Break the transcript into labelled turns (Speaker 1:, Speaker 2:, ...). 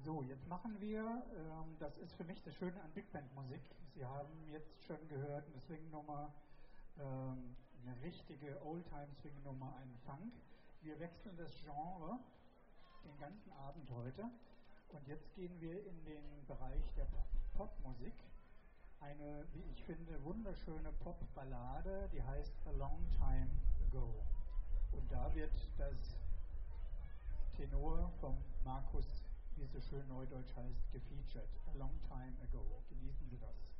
Speaker 1: So, jetzt machen wir, das ist für mich das Schöne an Big Band Musik. Sie haben jetzt schon gehört, eine Swing-Nummer, eine richtige Oldtime-Swing-Nummer, einen Funk. Wir wechseln das Genre den ganzen Abend heute. Und jetzt gehen wir in den Bereich der Popmusik. Eine, wie ich finde, wunderschöne Popballade, die heißt A Long Time Ago. Und da wird das Tenor vom Markus, wie es so schön neudeutsch heißt, gefeatured. A Long Time Ago. Genießen Sie das.